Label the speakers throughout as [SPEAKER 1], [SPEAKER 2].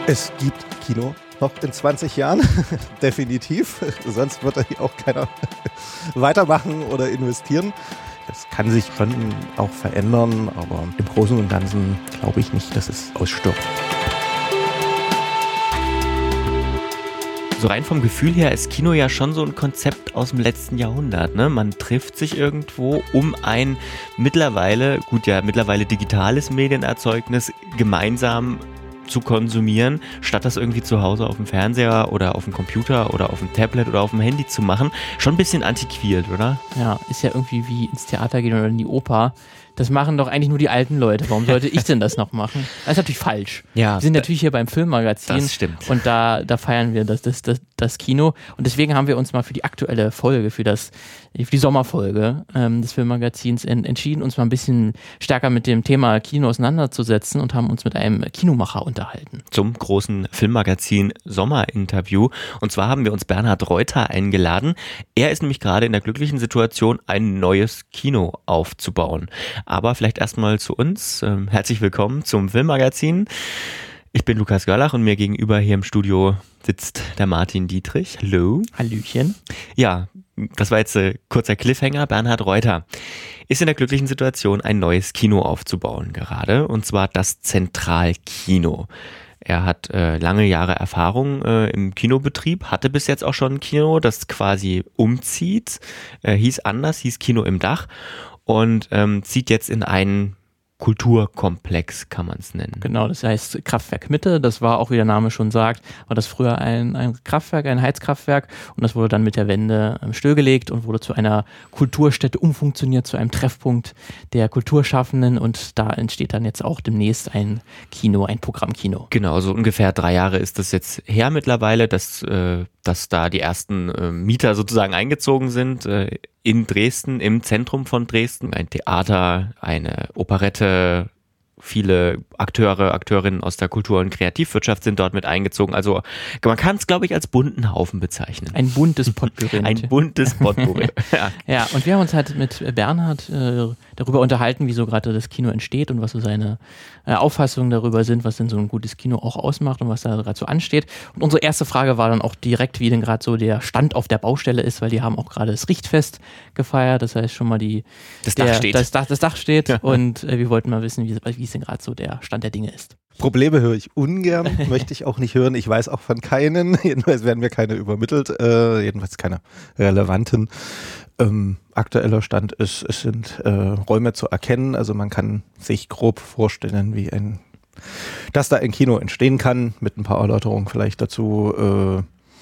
[SPEAKER 1] Es gibt Kino noch in 20 Jahren, definitiv. Sonst wird da hier auch keiner weitermachen oder investieren. Das kann sich schon auch verändern, aber im Großen und Ganzen glaube ich nicht, dass es ausstirbt.
[SPEAKER 2] So rein vom Gefühl her ist Kino ja schon so ein Konzept aus dem letzten Jahrhundert, ne? Man trifft sich irgendwo, um ein mittlerweile digitales Medienerzeugnis gemeinsam zu konsumieren, statt das irgendwie zu Hause auf dem Fernseher oder auf dem Computer oder auf dem Tablet oder auf dem Handy zu machen. Schon ein bisschen antiquiert, oder?
[SPEAKER 3] Ja, ist ja irgendwie wie ins Theater gehen oder in die Oper. Das machen doch eigentlich nur die alten Leute. Warum sollte ich denn das noch machen? Das ist natürlich falsch.
[SPEAKER 2] Ja,
[SPEAKER 3] wir sind natürlich hier beim Filmmagazin.
[SPEAKER 2] Das stimmt.
[SPEAKER 3] Und da feiern wir das Kino. Und deswegen haben wir uns mal für die aktuelle Folge, für die Sommerfolge des Filmmagazins entschieden, uns mal ein bisschen stärker mit dem Thema Kino auseinanderzusetzen und haben uns mit einem Kinomacher unterhalten.
[SPEAKER 2] Zum großen Filmmagazin Sommerinterview. Und zwar haben wir uns Bernhard Reuter eingeladen. Er ist nämlich gerade in der glücklichen Situation, ein neues Kino aufzubauen. Aber vielleicht erstmal zu uns. Herzlich willkommen zum Filmmagazin. Ich bin Lukas Görlach und mir gegenüber hier im Studio sitzt der Martin Dietrich. Hallo.
[SPEAKER 3] Hallöchen.
[SPEAKER 2] Ja, das war jetzt ein kurzer Cliffhanger. Bernhard Reuter ist in der glücklichen Situation, ein neues Kino aufzubauen gerade. Und zwar das Zentralkino. Er hat lange Jahre Erfahrung im Kinobetrieb, hatte bis jetzt auch schon ein Kino, das quasi umzieht. Hieß Kino im Dach. Und zieht jetzt in einen Kulturkomplex, kann man es nennen.
[SPEAKER 3] Genau, das heißt Kraftwerk Mitte, das war auch, wie der Name schon sagt, war das früher ein Kraftwerk, ein Heizkraftwerk, und das wurde dann mit der Wende stillgelegt und wurde zu einer Kulturstätte umfunktioniert, zu einem Treffpunkt der Kulturschaffenden, und da entsteht dann jetzt auch demnächst ein Kino, ein Programmkino.
[SPEAKER 2] Genau, so ungefähr 3 Jahre ist das jetzt her mittlerweile, dass da die ersten Mieter sozusagen eingezogen sind, in Dresden, im Zentrum von Dresden. Ein Theater, eine Operette, viele Akteurinnen aus der Kultur- und Kreativwirtschaft sind dort mit eingezogen. Also man kann es, glaube ich, als bunten Haufen bezeichnen.
[SPEAKER 3] Ein buntes Potpourri.
[SPEAKER 2] Ein buntes Potpourri.
[SPEAKER 3] Ja, und wir haben uns halt mit Bernhard darüber unterhalten, wie so gerade das Kino entsteht und was so seine Auffassungen darüber sind, was denn so ein gutes Kino auch ausmacht und was da gerade so ansteht. Und unsere erste Frage war dann auch direkt, wie denn gerade so der Stand auf der Baustelle ist, weil die haben auch gerade das Richtfest gefeiert. Das heißt schon mal das Dach steht. Ja. Und wir wollten mal wissen, wie es denn gerade so der Stand der Dinge ist.
[SPEAKER 1] Probleme höre ich ungern, möchte ich auch nicht hören. Ich weiß auch von keinen. Jedenfalls werden mir keine übermittelt, jedenfalls keine relevanten. Aktueller Stand ist, es sind Räume zu erkennen. Also man kann sich grob vorstellen, dass da ein Kino entstehen kann, mit ein paar Erläuterungen vielleicht dazu.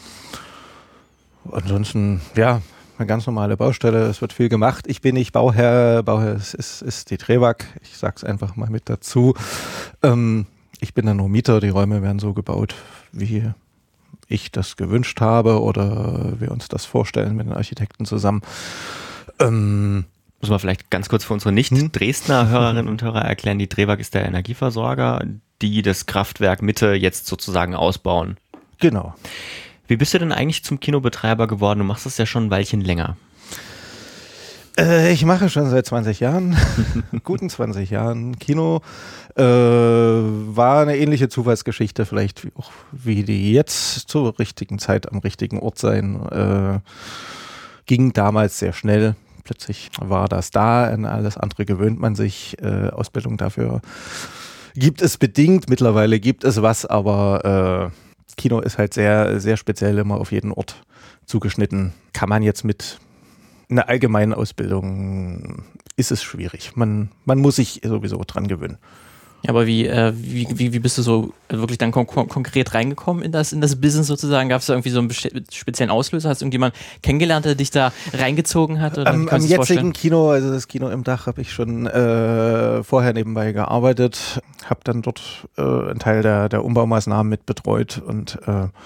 [SPEAKER 1] Ansonsten, ja, eine ganz normale Baustelle, es wird viel gemacht. Ich bin nicht Bauherr ist die Trewag, ich sag's einfach mal mit dazu. Ich bin dann nur Mieter, die Räume werden so gebaut, wie ich das gewünscht habe oder wir uns das vorstellen mit den Architekten zusammen.
[SPEAKER 2] Muss man vielleicht ganz kurz für unsere Nicht-Dresdner Hörerinnen und Hörer erklären, die Trewag ist der Energieversorger, die das Kraftwerk Mitte jetzt sozusagen ausbauen.
[SPEAKER 1] Genau.
[SPEAKER 2] Wie bist du denn eigentlich zum Kinobetreiber geworden? Du machst das ja schon ein Weilchen länger.
[SPEAKER 1] Ich mache schon seit 20 Jahren, guten 20 Jahren Kino. War eine ähnliche Zufallsgeschichte, vielleicht auch wie die jetzt, zur richtigen Zeit am richtigen Ort sein. Ging damals sehr schnell. Plötzlich war das da, an alles andere gewöhnt man sich. Ausbildung dafür gibt es bedingt. Mittlerweile gibt es was, aber Kino ist halt sehr, sehr speziell immer auf jeden Ort zugeschnitten. Kann man jetzt mit einer allgemeinen Ausbildung, ist es schwierig. Man muss sich sowieso dran gewöhnen.
[SPEAKER 3] Ja, aber wie bist du so wirklich dann konkret reingekommen in das Business sozusagen? Gab es da irgendwie so einen speziellen Auslöser? Hast du irgendjemand kennengelernt, der dich da reingezogen hat? Oder
[SPEAKER 1] am jetzigen Kino, also das Kino im Dach, habe ich schon vorher nebenbei gearbeitet, habe dann dort einen Teil der Umbaumaßnahmen mit betreut und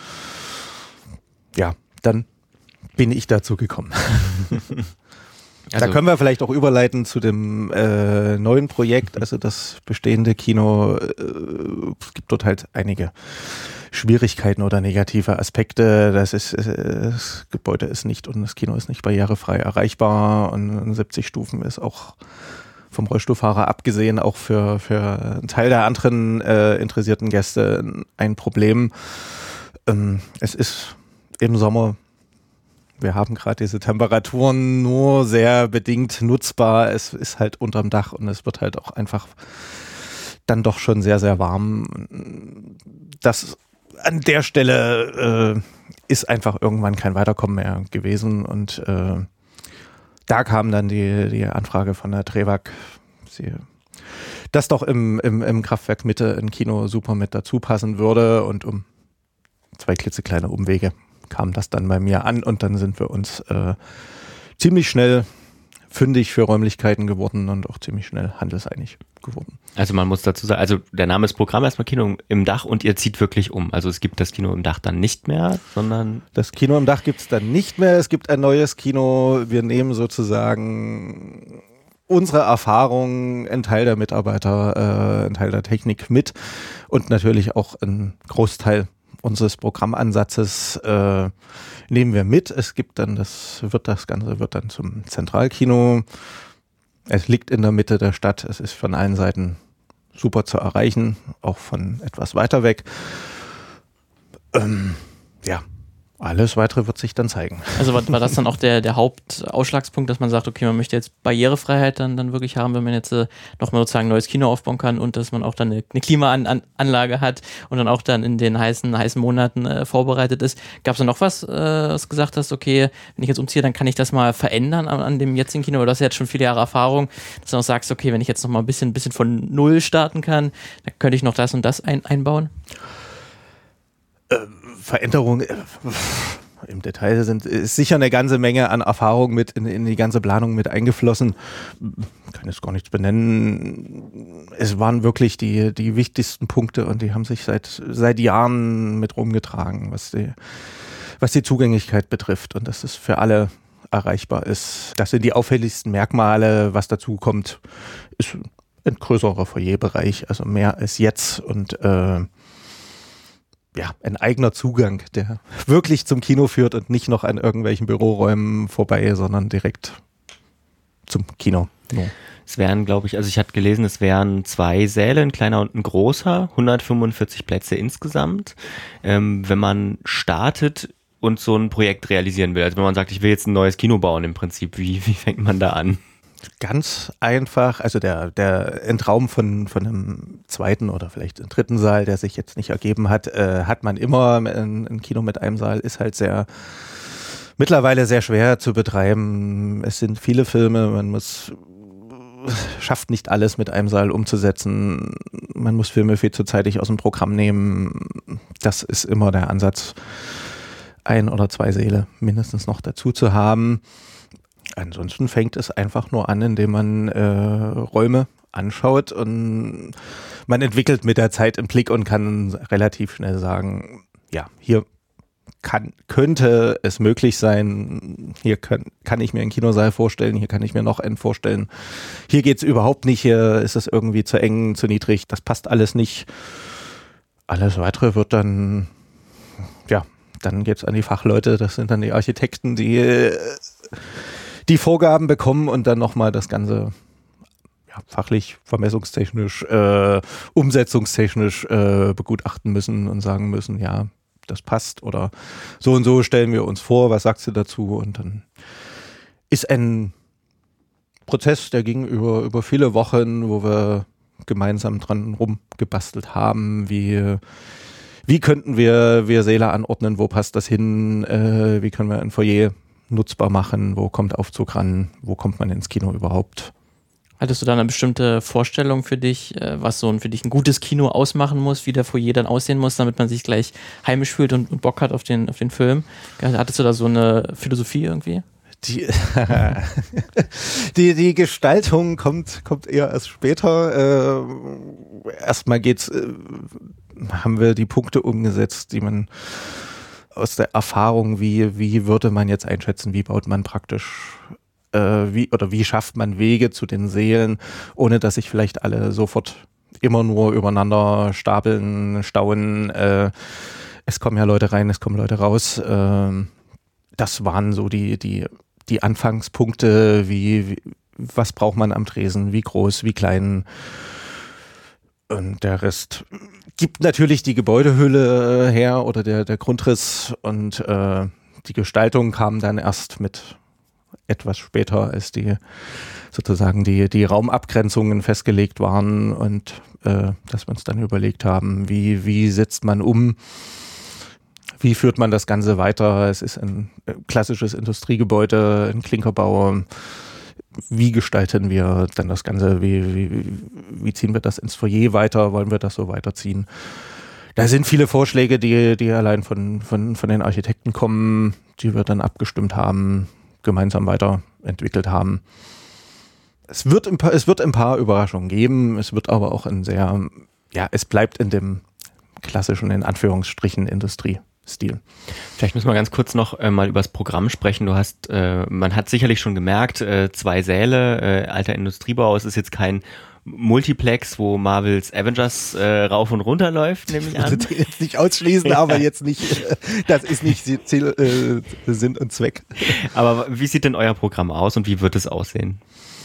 [SPEAKER 1] dann bin ich dazu gekommen. Also, da können wir vielleicht auch überleiten zu dem neuen Projekt, also das bestehende Kino. Es gibt dort halt einige Schwierigkeiten oder negative Aspekte. Das Gebäude ist nicht und das Kino ist nicht barrierefrei erreichbar und 70 Stufen ist auch vom Rollstuhlfahrer abgesehen auch für einen Teil der anderen interessierten Gäste ein Problem. Es ist im Sommer, wir haben gerade diese Temperaturen nur sehr bedingt nutzbar. Es ist halt unterm Dach und es wird halt auch einfach dann doch schon sehr, sehr warm. Das an der Stelle ist einfach irgendwann kein Weiterkommen mehr gewesen und da kam dann die Anfrage von der TREWAG, dass doch im Kraftwerk Mitte ein Kino super mit dazu passen würde und um 2 klitzekleine Umwege kam das dann bei mir an und dann sind wir uns ziemlich schnell fündig für Räumlichkeiten geworden und auch ziemlich schnell handelseinig geworden.
[SPEAKER 2] Also man muss dazu sagen, also der Name ist Programm, erstmal Kino im Dach und ihr zieht wirklich um. Also es gibt das Kino im Dach dann nicht mehr, sondern... Das
[SPEAKER 1] Kino im Dach gibt es dann nicht mehr. Es gibt ein neues Kino. Wir nehmen sozusagen unsere Erfahrung, ein Teil der Mitarbeiter, ein Teil der Technik mit und natürlich auch ein Großteil unseres Programmansatzes nehmen wir mit. Es gibt dann das Ganze wird dann zum Zentralkino. Es liegt in der Mitte der Stadt. Es ist von allen Seiten super zu erreichen, auch von etwas weiter weg. Ja, alles Weitere wird sich dann zeigen.
[SPEAKER 3] Also war das dann auch der Hauptausschlagspunkt, dass man sagt, okay, man möchte jetzt Barrierefreiheit dann wirklich haben, wenn man jetzt nochmal sozusagen ein neues Kino aufbauen kann und dass man auch dann eine Klimaanlage hat und dann auch dann in den heißen Monaten vorbereitet ist. Gab es da noch was gesagt hast, okay, wenn ich jetzt umziehe, dann kann ich das mal verändern an dem jetzigen Kino, oder du hast ja jetzt schon viele Jahre Erfahrung, dass du auch sagst, okay, wenn ich jetzt noch mal ein bisschen von Null starten kann, dann könnte ich noch das und das einbauen?
[SPEAKER 1] Veränderung im Detail ist sicher eine ganze Menge an Erfahrung mit in die ganze Planung mit eingeflossen. Ich kann jetzt gar nichts benennen. Es waren wirklich die wichtigsten Punkte und die haben sich seit Jahren mit rumgetragen, was die Zugänglichkeit betrifft und dass es für alle erreichbar ist. Das sind die auffälligsten Merkmale. Was dazu kommt, ist ein größerer Foyerbereich, also mehr als jetzt und ein eigener Zugang, der wirklich zum Kino führt und nicht noch an irgendwelchen Büroräumen vorbei, sondern direkt zum Kino. No.
[SPEAKER 2] Es wären, glaube ich, also ich hatte gelesen, es wären 2 Säle, ein kleiner und ein großer, 145 Plätze insgesamt. Wenn man startet und so ein Projekt realisieren will, also wenn man sagt, ich will jetzt ein neues Kino bauen im Prinzip, wie fängt man da an?
[SPEAKER 1] Ganz einfach, also der Entraum von einem 2. oder vielleicht einem 3. Saal, der sich jetzt nicht ergeben hat, hat man immer. Ein Kino mit einem Saal ist halt mittlerweile sehr schwer zu betreiben. Es sind viele Filme, schafft nicht alles mit einem Saal umzusetzen. Man muss Filme viel zu zeitig aus dem Programm nehmen. Das ist immer der Ansatz, 1 oder 2 Säle mindestens noch dazu zu haben. Ansonsten fängt es einfach nur an, indem man Räume anschaut und man entwickelt mit der Zeit einen Blick und kann relativ schnell sagen, ja, hier könnte es möglich sein, hier kann ich mir einen Kinosaal vorstellen, hier kann ich mir noch einen vorstellen, hier geht's überhaupt nicht, hier ist es irgendwie zu eng, zu niedrig, das passt alles nicht. Alles Weitere wird dann geht's an die Fachleute, das sind dann die Architekten, die Vorgaben bekommen und dann nochmal das Ganze fachlich, vermessungstechnisch, umsetzungstechnisch begutachten müssen und sagen müssen, ja, das passt oder so und so stellen wir uns vor, was sagst du dazu? Und dann ist ein Prozess, der ging über viele Wochen, wo wir gemeinsam dran rumgebastelt haben, wie könnten wir Säle anordnen, wo passt das hin, wie können wir ein Foyer nutzbar machen, wo kommt Aufzug ran, wo kommt man ins Kino überhaupt.
[SPEAKER 3] Hattest du da eine bestimmte Vorstellung für dich, was für dich ein gutes Kino ausmachen muss, wie der Foyer dann aussehen muss, damit man sich gleich heimisch fühlt und Bock hat auf den Film? Hattest du da so eine Philosophie irgendwie?
[SPEAKER 1] Die Gestaltung kommt eher erst später. Erstmal haben wir die Punkte umgesetzt, die man aus der Erfahrung, wie würde man jetzt einschätzen, wie baut man praktisch, wie schafft man Wege zu den Sälen, ohne dass sich vielleicht alle sofort immer nur übereinander stapeln, stauen. Es kommen ja Leute rein, es kommen Leute raus. Das waren so die Anfangspunkte, wie was braucht man am Tresen, wie groß, wie klein. Und der Rest gibt natürlich die Gebäudehülle her oder der Grundriss und die Gestaltung kam dann erst mit etwas später, als die Raumabgrenzungen festgelegt waren und dass wir uns dann überlegt haben, wie setzt man um, wie führt man das Ganze weiter. Es ist ein klassisches Industriegebäude, ein Klinkerbau. Wie gestalten wir dann das Ganze? Wie ziehen wir das ins Foyer weiter? Wollen wir das so weiterziehen? Da sind viele Vorschläge, die allein von den Architekten kommen, die wir dann abgestimmt haben, gemeinsam weiterentwickelt haben. Es wird ein paar Überraschungen geben, es wird aber auch es bleibt in dem klassischen, in Anführungsstrichen, Industriestil.
[SPEAKER 2] Vielleicht müssen wir ganz kurz noch mal über das Programm sprechen. Man hat sicherlich schon gemerkt, 2 Säle, alter Industriebau, es ist jetzt kein Multiplex, wo Marvels Avengers rauf und runter läuft, nehme ich an.
[SPEAKER 1] Ich würde jetzt nicht ausschließen, aber jetzt nicht, das ist nicht Ziel, Sinn und Zweck.
[SPEAKER 2] Aber wie sieht denn euer Programm aus und wie wird es aussehen?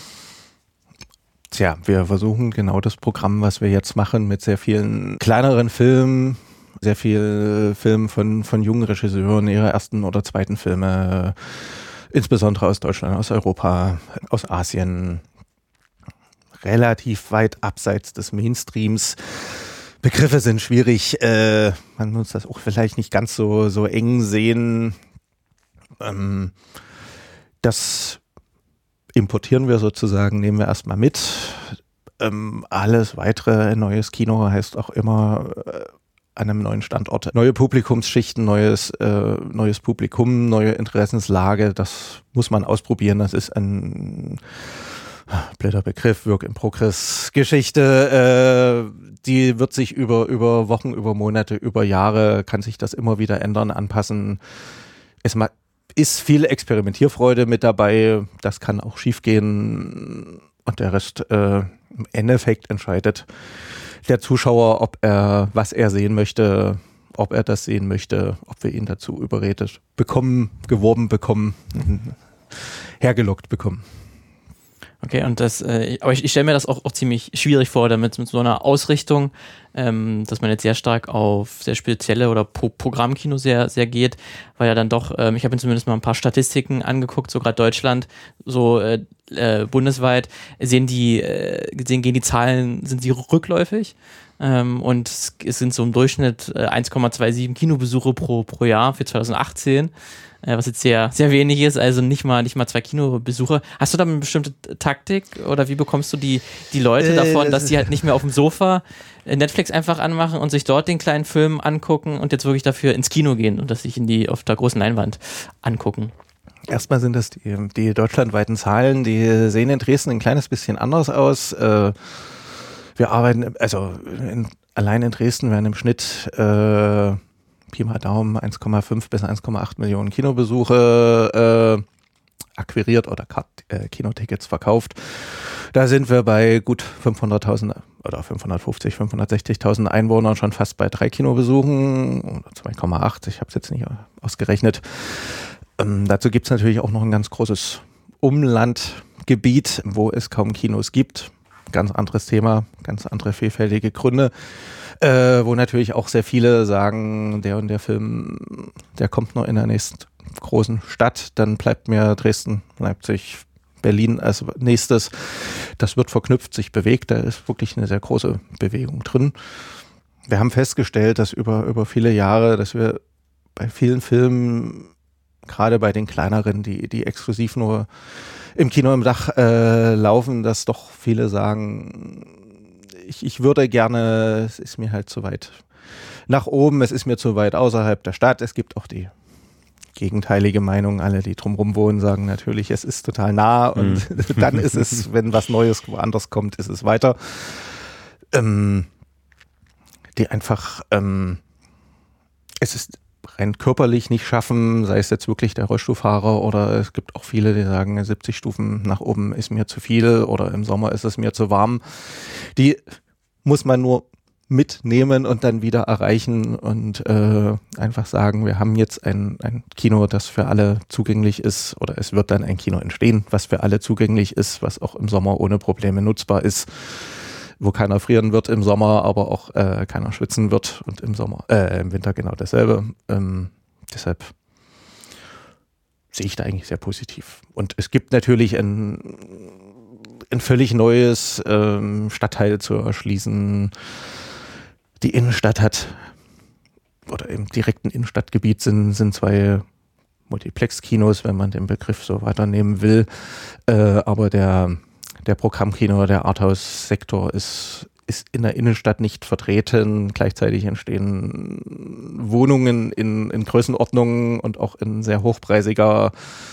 [SPEAKER 1] Tja, wir versuchen genau das Programm, was wir jetzt machen, mit sehr vielen kleineren Filmen, sehr viel Filmen von jungen Regisseuren, ihre ersten oder zweiten Filme, insbesondere aus Deutschland, aus Europa, aus Asien, relativ weit abseits des Mainstreams. Begriffe sind schwierig, man muss das auch vielleicht nicht ganz so eng sehen. Das importieren wir sozusagen, nehmen wir erstmal mit. Alles weitere, neues Kino heißt auch immer an einem neuen Standort. Neue Publikumsschichten, neues Publikum, neue Interessenslage, das muss man ausprobieren. Das ist ein blöder Begriff, Work-in-Progress-Geschichte. Die wird sich über Wochen, über Monate, über Jahre, kann sich das immer wieder ändern, anpassen. Es ist viel Experimentierfreude mit dabei, das kann auch schief gehen und der Rest im Endeffekt entscheidet der Zuschauer, was er sehen möchte, ob er das sehen möchte, ob wir ihn dazu überredet bekommen, geworben bekommen, hergelockt bekommen.
[SPEAKER 3] Okay, und aber ich stelle mir das auch ziemlich schwierig vor, damit mit so einer Ausrichtung, dass man jetzt sehr stark auf sehr spezielle oder Programmkino sehr, sehr geht, weil ja dann doch, ich habe mir zumindest mal ein paar Statistiken angeguckt, so gerade Deutschland, so bundesweit, gehen die Zahlen, sind sie rückläufig? Und es sind so im Durchschnitt 1,27 Kinobesuche pro Jahr für 2018. Was jetzt sehr, sehr wenig ist, also nicht mal 2 Kinobesuche. Hast du da eine bestimmte Taktik oder wie bekommst du die Leute davon, dass sie halt nicht mehr auf dem Sofa Netflix einfach anmachen und sich dort den kleinen Film angucken und jetzt wirklich dafür ins Kino gehen und das sich auf der großen Leinwand angucken?
[SPEAKER 1] Erstmal sind das die deutschlandweiten Zahlen, die sehen in Dresden ein kleines bisschen anders aus. Wir arbeiten, allein in Dresden werden im Schnitt Pi mal Daumen 1,5 bis 1,8 Millionen Kinobesuche akquiriert oder Kinotickets verkauft. Da sind wir bei gut 500.000 oder 550, 560.000 Einwohnern schon fast bei 3 Kinobesuchen oder 2,8, ich habe es jetzt nicht ausgerechnet. Dazu gibt es natürlich auch noch ein ganz großes Umlandgebiet, wo es kaum Kinos gibt. Ganz anderes Thema, ganz andere vielfältige Gründe. Wo natürlich auch sehr viele sagen, der und der Film, der kommt nur in der nächsten großen Stadt, dann bleibt mir Dresden, Leipzig, Berlin als nächstes. Das wird verknüpft, sich bewegt, da ist wirklich eine sehr große Bewegung drin. Wir haben festgestellt, dass über viele Jahre, dass wir bei vielen Filmen, gerade bei den kleineren, die exklusiv nur im Kino im Dach laufen, dass doch viele sagen, ich würde gerne, es ist mir halt zu weit nach oben, es ist mir zu weit außerhalb der Stadt. Es gibt auch die gegenteilige Meinung. Alle, die drumherum wohnen, sagen natürlich, es ist total nah und dann ist es, wenn was Neues woanders kommt, ist es weiter. Die einfach, es ist rein körperlich nicht schaffen, sei es jetzt wirklich der Rollstuhlfahrer oder es gibt auch viele, die sagen, 70 Stufen nach oben ist mir zu viel oder im Sommer ist es mir zu warm. Die muss man nur mitnehmen und dann wieder erreichen und einfach sagen, wir haben jetzt ein Kino, das für alle zugänglich ist, oder es wird dann ein Kino entstehen, was für alle zugänglich ist, was auch im Sommer ohne Probleme nutzbar ist, wo keiner frieren wird im Sommer, aber auch keiner schwitzen wird und im Winter genau dasselbe. Deshalb sehe ich da eigentlich sehr positiv. Und es gibt natürlich ein völlig neues Stadtteil zu erschließen. Die Innenstadt hat, oder im direkten Innenstadtgebiet sind 2 Multiplex-Kinos, wenn man den Begriff so weiternehmen will. Aber der Programmkino, der Arthouse-Sektor ist in der Innenstadt nicht vertreten. Gleichzeitig entstehen Wohnungen in Größenordnungen und auch in sehr hochpreisiger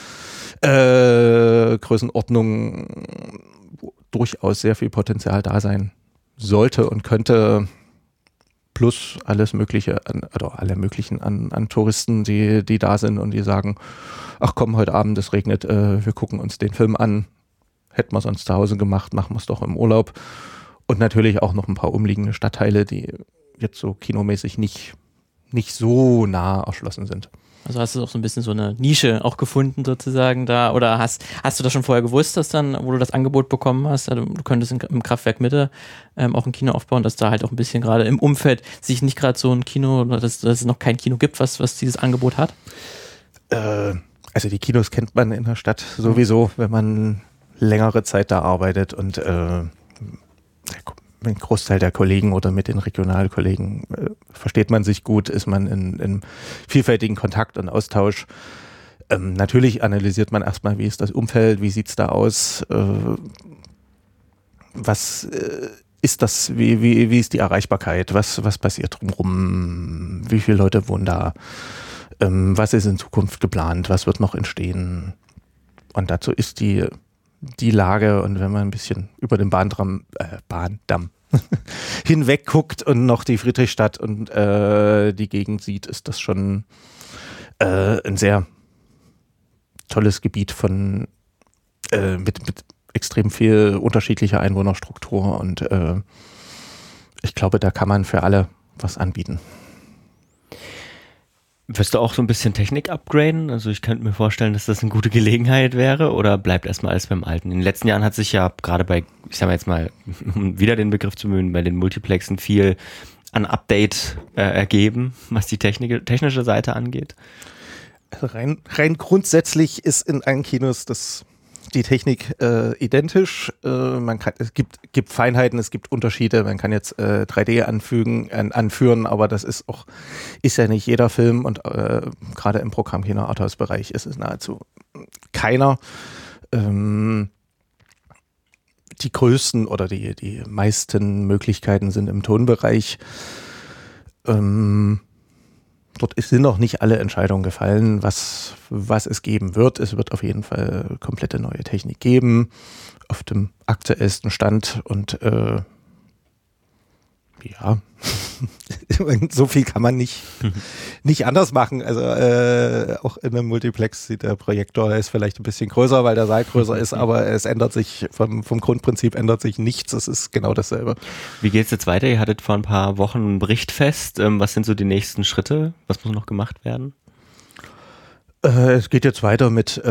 [SPEAKER 1] Größenordnung, wo durchaus sehr viel Potenzial da sein sollte und könnte. Plus alles Mögliche alle möglichen an Touristen, die da sind und die sagen, ach komm, heute Abend, es regnet, wir gucken uns den Film an. Hätten wir sonst zu Hause gemacht, machen wir es doch im Urlaub. Und natürlich auch noch ein paar umliegende Stadtteile, die jetzt so kinomäßig nicht so nah erschlossen sind.
[SPEAKER 3] Also hast du auch so ein bisschen so eine Nische auch gefunden sozusagen da, oder hast du das schon vorher gewusst, dass dann, wo du das Angebot bekommen hast, also du könntest im Kraftwerk Mitte auch ein Kino aufbauen, dass da halt auch ein bisschen gerade im Umfeld sich nicht gerade so ein Kino, oder dass es noch kein Kino gibt, was dieses Angebot hat?
[SPEAKER 1] Also die Kinos kennt man in der Stadt sowieso, wenn man längere Zeit da arbeitet und mit dem Großteil der Kollegen oder mit den Regionalkollegen versteht man sich gut, ist man in vielfältigen Kontakt und Austausch. Natürlich analysiert man erstmal, wie ist das Umfeld, wie sieht es da aus, was ist das, wie ist die Erreichbarkeit, was passiert drumherum, wie viele Leute wohnen da, was ist in Zukunft geplant, was wird noch entstehen. Und dazu ist die Lage, und wenn man ein bisschen über den Bahndamm hinweg guckt und noch die Friedrichstadt und die Gegend sieht, ist das schon ein sehr tolles Gebiet mit extrem viel unterschiedlicher Einwohnerstruktur, und ich glaube, da kann man für alle was anbieten.
[SPEAKER 2] Wirst du auch so ein bisschen Technik upgraden? Also ich könnte mir vorstellen, dass das eine gute Gelegenheit wäre, oder bleibt erstmal alles beim Alten? In den letzten Jahren hat sich ja gerade bei, ich sag mal jetzt mal, um wieder den Begriff zu bemühen, bei den Multiplexen viel an Update ergeben, was die technische Seite angeht.
[SPEAKER 1] Also rein grundsätzlich ist in allen Kinos die Technik identisch. Es gibt Feinheiten, es gibt Unterschiede. Man kann jetzt 3D anführen, aber das ist ja nicht jeder Film, und gerade im Programmkino Arthouse-Bereich ist es nahezu keiner. Die größten oder die meisten Möglichkeiten sind im Tonbereich. Dort sind noch nicht alle Entscheidungen gefallen, was es geben wird. Es wird auf jeden Fall komplette neue Technik geben, auf dem aktuellsten Stand, und ja, so viel kann man nicht anders machen. Also auch in einem Multiplex sieht der Projektor ist vielleicht ein bisschen größer, weil der Saal größer ist, aber es ändert sich vom Grundprinzip ändert sich nichts. Es ist genau dasselbe.
[SPEAKER 2] Wie geht's jetzt weiter? Ihr hattet vor ein paar Wochen einen Bericht fest. Was sind so die nächsten Schritte? Was muss noch gemacht werden?
[SPEAKER 1] Es geht jetzt weiter mit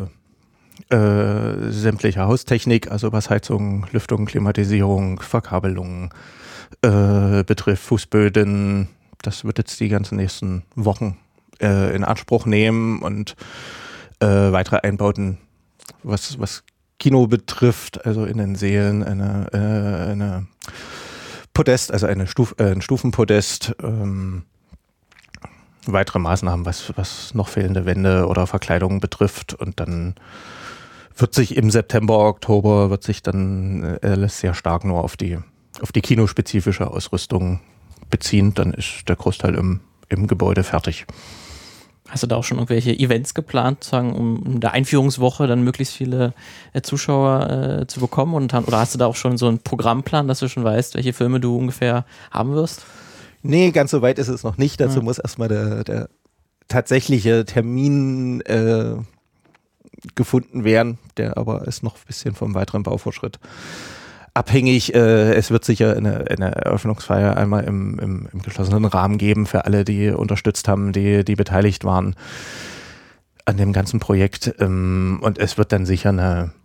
[SPEAKER 1] sämtlicher Haustechnik, also was Heizung, Lüftung, Klimatisierung, Verkabelung betrifft, Fußböden. Das wird jetzt die ganzen nächsten Wochen in Anspruch nehmen, und weitere Einbauten, was Kino betrifft, also in den Sälen eine Podest, also ein Stufenpodest, weitere Maßnahmen, was noch fehlende Wände oder Verkleidungen betrifft, und dann wird sich im September, Oktober lässt sehr stark nur auf die kinospezifische Ausrüstung beziehen, dann ist der Großteil im Gebäude fertig.
[SPEAKER 3] Hast du da auch schon irgendwelche Events geplant, sagen, um in der Einführungswoche dann möglichst viele Zuschauer zu bekommen? Oder hast du da auch schon so einen Programmplan, dass du schon weißt, welche Filme du ungefähr haben wirst?
[SPEAKER 1] Nee, ganz so weit ist es noch nicht. Dazu muss erstmal der tatsächliche Termin gefunden werden, der aber ist noch ein bisschen vom weiteren Baufortschritt abhängig. Es wird sicher eine Eröffnungsfeier einmal im geschlossenen Rahmen geben für alle, die unterstützt haben, die beteiligt waren an dem ganzen Projekt. Und es wird dann sicher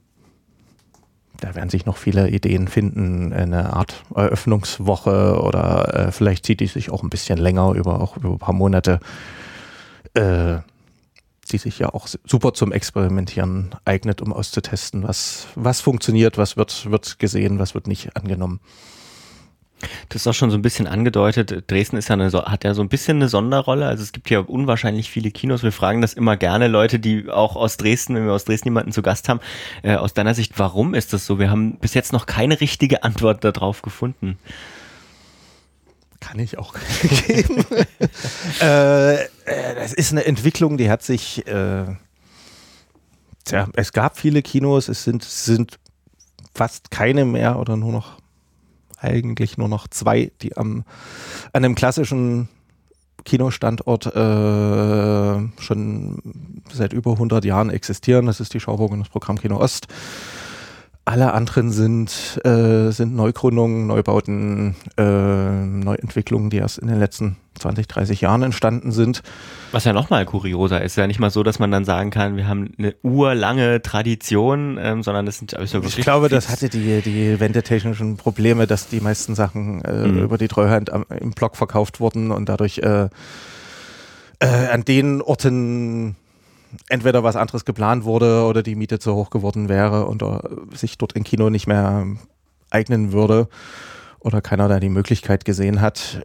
[SPEAKER 1] da werden sich noch viele Ideen finden, eine Art Eröffnungswoche oder vielleicht zieht die sich auch ein bisschen länger, über ein paar Monate, die sich ja auch super zum Experimentieren eignet, um auszutesten, was funktioniert, was wird gesehen, was wird nicht angenommen.
[SPEAKER 2] Das ist auch schon so ein bisschen angedeutet. Dresden ist hat ja so ein bisschen eine Sonderrolle. Also es gibt ja unwahrscheinlich viele Kinos. Wir fragen das immer gerne Leute, die auch aus Dresden, wenn wir aus Dresden jemanden zu Gast haben, aus deiner Sicht, warum ist das so? Wir haben bis jetzt noch keine richtige Antwort darauf gefunden.
[SPEAKER 1] Kann ich auch geben. Das ist eine Entwicklung, die hat sich, es gab viele Kinos, es sind fast keine mehr oder eigentlich nur noch 2, die an einem klassischen Kinostandort schon seit über 100 Jahren existieren. Das ist die Schauburg und das Programmkino Ost. Alle anderen sind Neugründungen, Neubauten, Neuentwicklungen, die erst in den letzten 20, 30 Jahren entstanden sind.
[SPEAKER 2] Was ja nochmal kurioser ist, ja nicht mal so, dass man dann sagen kann, wir haben eine urlange Tradition, sondern das sind also wirklich.
[SPEAKER 1] Ich glaube, das hatte die wendetechnischen Probleme, dass die meisten Sachen über die Treuhand im Block verkauft wurden und dadurch an den Orten entweder was anderes geplant wurde oder die Miete zu hoch geworden wäre und sich dort ein Kino nicht mehr eignen würde oder keiner da die Möglichkeit gesehen hat.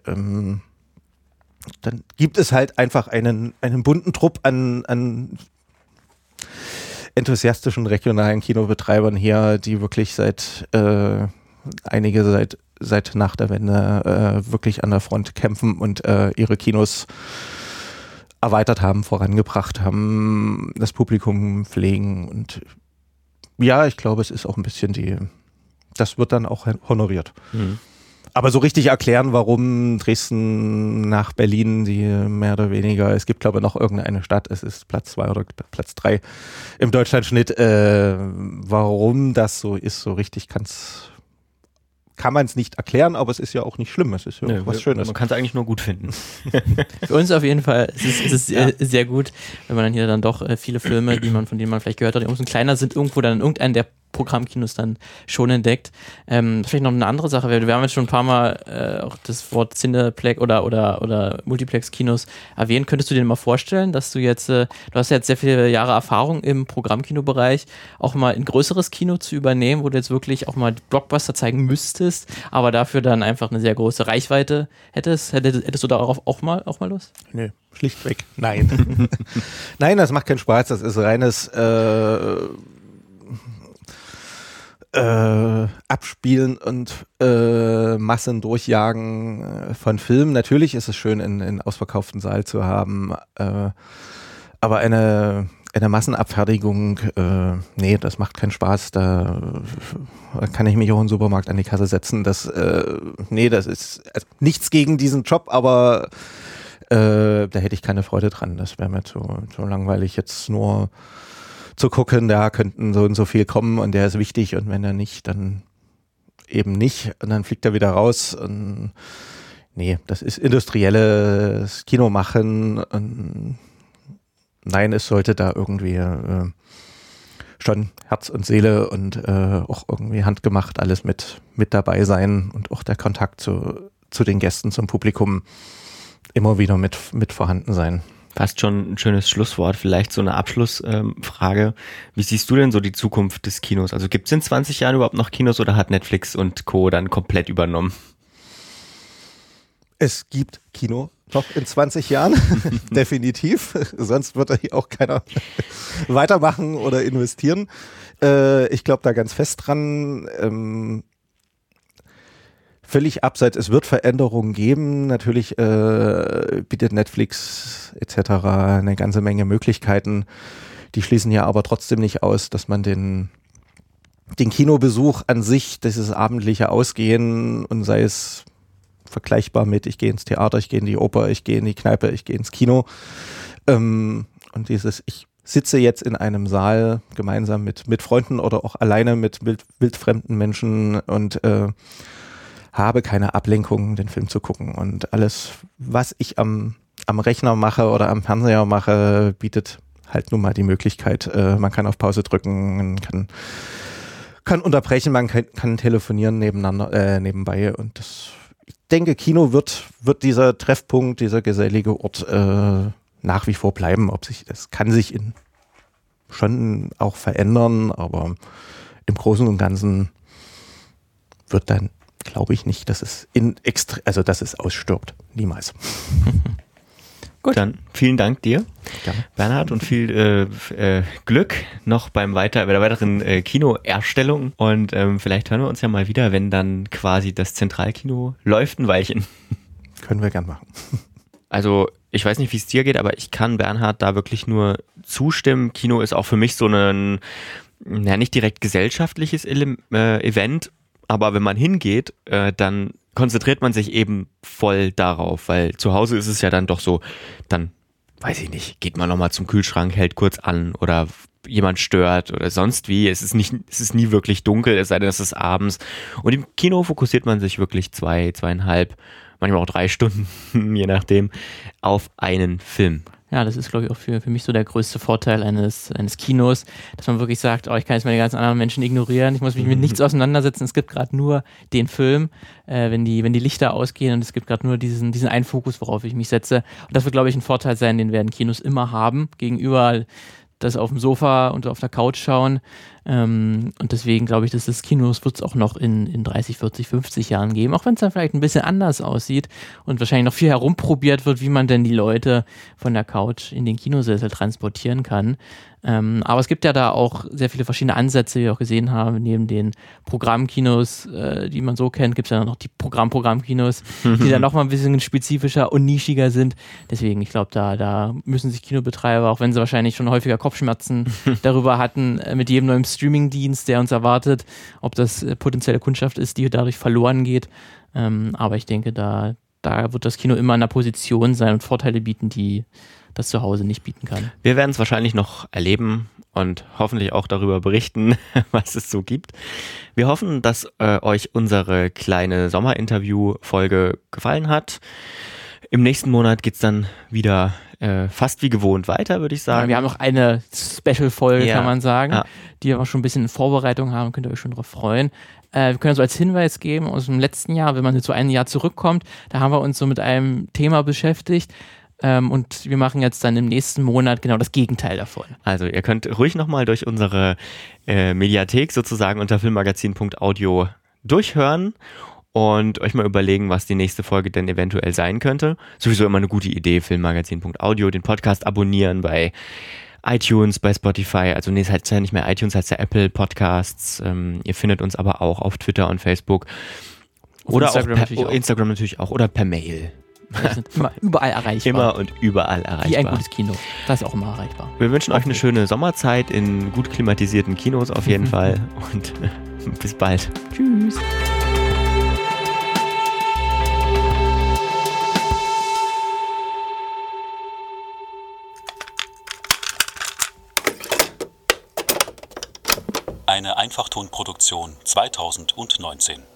[SPEAKER 1] Dann gibt es halt einfach einen bunten Trupp an enthusiastischen regionalen Kinobetreibern hier, die wirklich seit nach der Wende wirklich an der Front kämpfen und ihre Kinos erweitert haben, vorangebracht haben, das Publikum pflegen und ja, ich glaube, es ist auch ein bisschen das wird dann auch honoriert. Mhm. Aber so richtig erklären, warum Dresden nach Berlin, die mehr oder weniger, es gibt glaube ich noch irgendeine Stadt, es ist Platz 2 oder Platz 3 im Deutschlandschnitt, warum das so ist, so richtig kann man es nicht erklären, aber es ist ja auch nicht schlimm, es ist ja auch was Schönes.
[SPEAKER 2] Man kann es eigentlich nur gut finden.
[SPEAKER 3] Für uns auf jeden Fall ist es sehr gut, wenn man dann hier dann doch viele Filme, von denen man vielleicht gehört hat, die umso kleiner sind, irgendwo dann in irgendeinen der Programmkinos dann schon entdeckt. Vielleicht noch eine andere Sache, wir haben jetzt schon ein paar Mal auch das Wort Cineplex oder Multiplex-Kinos erwähnt. Könntest du dir mal vorstellen, dass du jetzt, du hast ja jetzt sehr viele Jahre Erfahrung im Programmkinobereich, auch mal ein größeres Kino zu übernehmen, wo du jetzt wirklich auch mal Blockbuster zeigen müsstest, aber dafür dann einfach eine sehr große Reichweite hättest? Hättest du darauf auch mal Lust?
[SPEAKER 1] Nee, schlichtweg nein. Nein, das macht keinen Spaß, das ist reines Abspielen und Massen durchjagen von Filmen. Natürlich ist es schön, einen ausverkauften Saal zu haben, aber eine Massenabfertigung, nee, das macht keinen Spaß. Da kann ich mich auch im Supermarkt an die Kasse setzen. Das ist nichts gegen diesen Job, aber da hätte ich keine Freude dran. Das wäre mir zu langweilig, jetzt nur zu gucken, da könnten so und so viel kommen und der ist wichtig und wenn er nicht, dann eben nicht und dann fliegt er wieder raus und nee, das ist industrielles Kino machen und nein, es sollte da irgendwie schon Herz und Seele und auch irgendwie handgemacht alles mit dabei sein und auch der Kontakt zu den Gästen, zum Publikum immer wieder mit vorhanden sein.
[SPEAKER 2] Fast schon ein schönes Schlusswort, vielleicht so eine Abschlussfrage. Wie siehst du denn so die Zukunft des Kinos? Also gibt es in 20 Jahren überhaupt noch Kinos oder hat Netflix und Co. dann komplett übernommen?
[SPEAKER 1] Es gibt Kino noch in 20 Jahren, definitiv. Sonst wird hier auch keiner weitermachen oder investieren. Ich glaube da ganz fest dran. Völlig abseits, es wird Veränderungen geben. Natürlich bietet Netflix etc. eine ganze Menge Möglichkeiten. Die schließen ja aber trotzdem nicht aus, dass man den Kinobesuch an sich, dieses abendliche Ausgehen und sei es vergleichbar mit, ich gehe ins Theater, ich gehe in die Oper, ich gehe in die Kneipe, ich gehe ins Kino. Und dieses, ich sitze jetzt in einem Saal gemeinsam mit Freunden oder auch alleine mit wildfremden Menschen und habe keine Ablenkung, den Film zu gucken. Und alles, was ich am Rechner mache oder am Fernseher mache, bietet halt nun mal die Möglichkeit, man kann auf Pause drücken, man kann unterbrechen, man kann telefonieren nebenbei. Und ich denke, Kino wird dieser Treffpunkt, dieser gesellige Ort nach wie vor bleiben. Das kann sich schon auch verändern, aber im Großen und Ganzen wird dann, glaube ich nicht, dass es dass es ausstirbt. Niemals.
[SPEAKER 2] Gut. Dann vielen Dank dir, Bernhard, und viel Glück noch bei der weiteren Kinoerstellung. Und vielleicht hören wir uns ja mal wieder, wenn dann quasi das Zentralkino läuft ein Weilchen.
[SPEAKER 1] Können wir gern machen.
[SPEAKER 2] Also ich weiß nicht, wie es dir geht, aber ich kann Bernhard da wirklich nur zustimmen. Kino ist auch für mich so ein, nicht direkt gesellschaftliches Event, aber wenn man hingeht, dann konzentriert man sich eben voll darauf, weil zu Hause ist es ja dann doch so, dann, weiß ich nicht, geht man nochmal zum Kühlschrank, hält kurz an oder jemand stört oder sonst wie. Es ist nie wirklich dunkel, es sei denn, es ist abends. Und im Kino fokussiert man sich wirklich 2,5, manchmal auch 3 Stunden, je nachdem, auf einen Film.
[SPEAKER 3] Ja, das ist, glaube ich, auch für mich so der größte Vorteil eines Kinos, dass man wirklich sagt, ich kann jetzt meine ganzen anderen Menschen ignorieren, ich muss mich mit nichts auseinandersetzen, es gibt gerade nur den Film, wenn die Lichter ausgehen, und es gibt gerade nur diesen einen Fokus, worauf ich mich setze. Und das wird, glaube ich, ein Vorteil sein, den werden Kinos immer haben, gegenüber das auf dem Sofa und auf der Couch schauen. Und deswegen glaube ich, dass das Kinos wird es auch noch in 30, 40, 50 Jahren geben, auch wenn es dann vielleicht ein bisschen anders aussieht und wahrscheinlich noch viel herumprobiert wird, wie man denn die Leute von der Couch in den Kinosessel transportieren kann. Aber es gibt ja da auch sehr viele verschiedene Ansätze, wie wir auch gesehen haben, neben den Programmkinos, die man so kennt, gibt es ja noch die Programmkinos, die dann noch mal ein bisschen spezifischer und nischiger sind. Deswegen, ich glaube, da müssen sich Kinobetreiber, auch wenn sie wahrscheinlich schon häufiger Kopfschmerzen darüber hatten, mit jedem neuen Streamingdienst, der uns erwartet, ob das potenzielle Kundschaft ist, die dadurch verloren geht. Aber ich denke, da wird das Kino immer in einer Position sein und Vorteile bieten, die das zu Hause nicht bieten kann.
[SPEAKER 2] Wir werden es wahrscheinlich noch erleben und hoffentlich auch darüber berichten, was es so gibt. Wir hoffen, dass euch unsere kleine Sommerinterview-Folge gefallen hat. Im nächsten Monat geht es dann wieder fast wie gewohnt weiter, würde ich sagen.
[SPEAKER 3] Ja, wir haben noch eine Special-Folge, kann man sagen, die wir auch schon ein bisschen in Vorbereitung haben, könnt ihr euch schon darauf freuen. Wir können so als Hinweis geben, aus dem letzten Jahr, wenn man zu einem Jahr zurückkommt, da haben wir uns so mit einem Thema beschäftigt. Und wir machen jetzt dann im nächsten Monat genau das Gegenteil davon.
[SPEAKER 2] Also ihr könnt ruhig nochmal durch unsere Mediathek sozusagen unter filmmagazin.audio durchhören und euch mal überlegen, was die nächste Folge denn eventuell sein könnte. Sowieso immer eine gute Idee, filmmagazin.audio, den Podcast abonnieren bei iTunes, bei Spotify, also es heißt ja nicht mehr iTunes, heißt ja Apple Podcasts. Ihr findet uns aber auch auf Twitter und Facebook. Oder Instagram natürlich auch oder per Mail.
[SPEAKER 3] Wir sind immer überall erreichbar.
[SPEAKER 2] Immer und überall erreichbar.
[SPEAKER 3] Wie ein gutes Kino. Das ist auch immer erreichbar.
[SPEAKER 2] Wir wünschen euch eine schöne Sommerzeit in gut klimatisierten Kinos auf jeden Fall. Und bis bald.
[SPEAKER 3] Tschüss.
[SPEAKER 4] Eine Einfachtonproduktion 2019.